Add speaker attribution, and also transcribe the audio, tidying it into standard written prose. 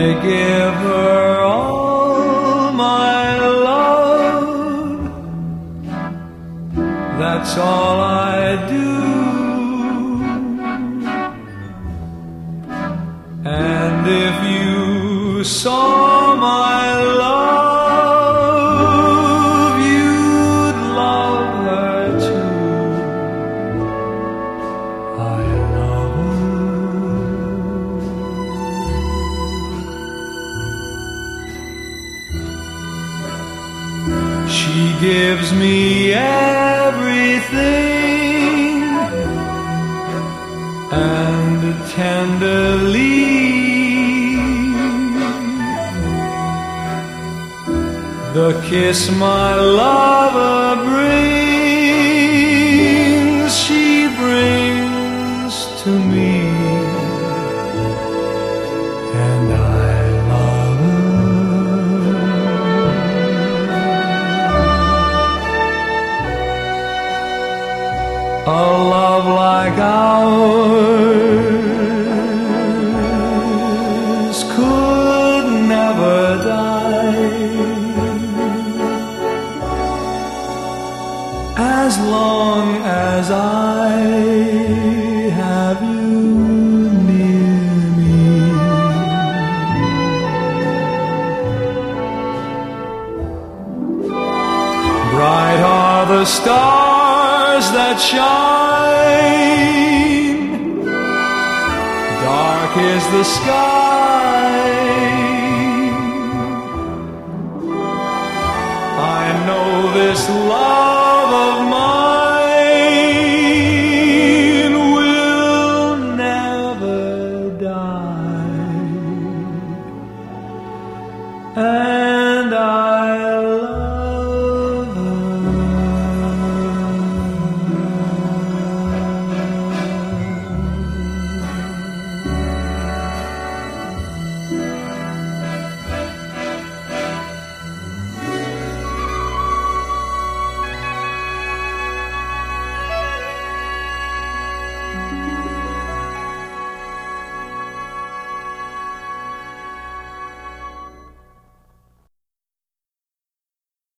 Speaker 1: give her all my love. That's all I do. And if you saw my love, you'd love her too. I love her. She gives me everything, and tenderly the kiss my lover brings, she brings to me, and I love her. A love like ours could never die, as long as I have you near me. Bright are the stars that shine, dark is the sky. I know this love